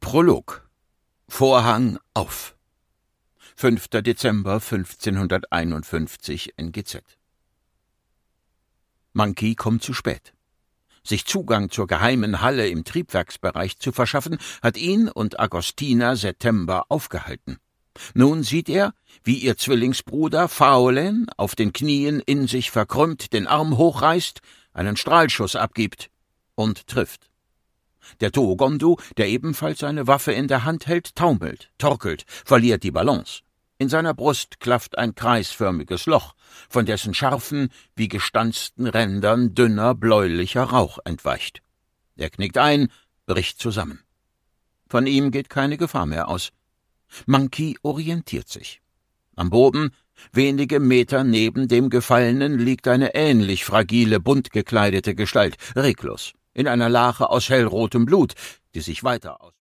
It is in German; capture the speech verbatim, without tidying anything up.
Prolog. Vorhang auf. fünfter Dezember fünfzehnhunderteinundfünfzig N G Z. Monkey kommt zu spät. Sich Zugang zur geheimen Halle im Triebwerksbereich zu verschaffen, hat ihn und Agostina Settember aufgehalten. Nun sieht er, wie ihr Zwillingsbruder Faulen auf den Knien in sich verkrümmt den Arm hochreißt, einen Strahlschuss abgibt und trifft. Der Toogondu, der ebenfalls seine Waffe in der Hand hält, taumelt, torkelt, verliert die Balance. In seiner Brust klafft ein kreisförmiges Loch, von dessen scharfen, wie gestanzten Rändern dünner, bläulicher Rauch entweicht. Er knickt ein, bricht zusammen. Von ihm geht keine Gefahr mehr aus. Monkey orientiert sich. Am Boden, wenige Meter neben dem Gefallenen, liegt eine ähnlich fragile, bunt gekleidete Gestalt, reglos, in einer Lache aus hellrotem Blut, die sich weiter aus